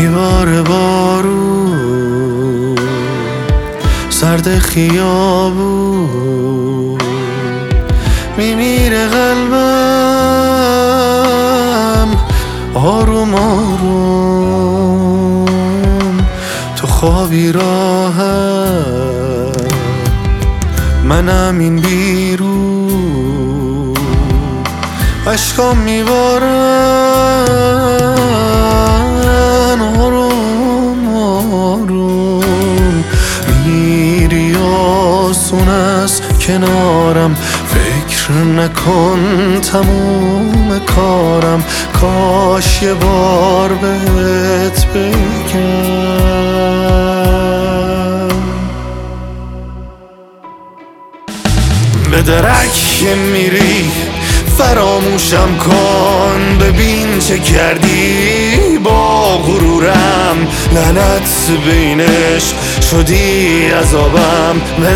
میباره بارون سرد خیابون، میمیره قلبم آروم آروم. تو خوابی راحت منم این بیرون، عشقام میبارن آروم آروم. میری آسون از کنارم، فکر نکن تموم کارم، کاش یه بار بهت بگم. به درک میری فراموشم کن، ببین چه کردی با غرورم، لعنت بینش شدی عذابم.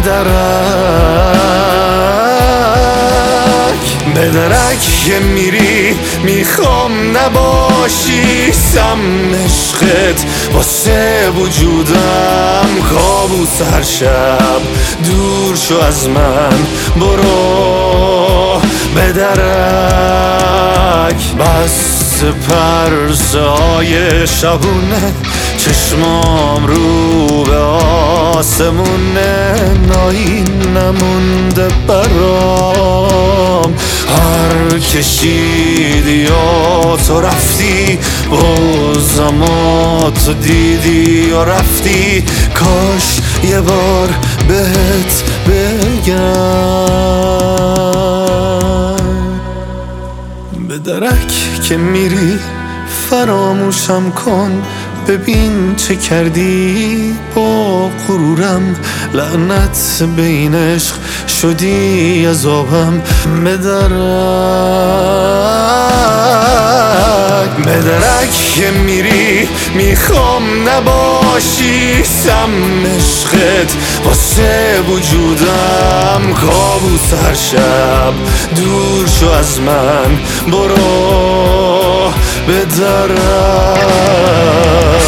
به درک میری میخوام نباشی سم عشقت واسه وجودم، کابوس هر شب دور شو از من برو. به درک بس پرسای شبونه، چشمام رو به آسمونه، نایی نمونده برام. هر کشیدی یا تو رفتی، بازم تو دیدی یا رفتی، کاش یه بار بهت بگم. به درک که میری فراموشم کن، ببین چه کردی با غرورم، لعنت بین عشق شدی عذابم. به درک که میری میخوام نباشی سم عشقت واسه وجودم، کابوس هر شب دور شو از من برو. به درک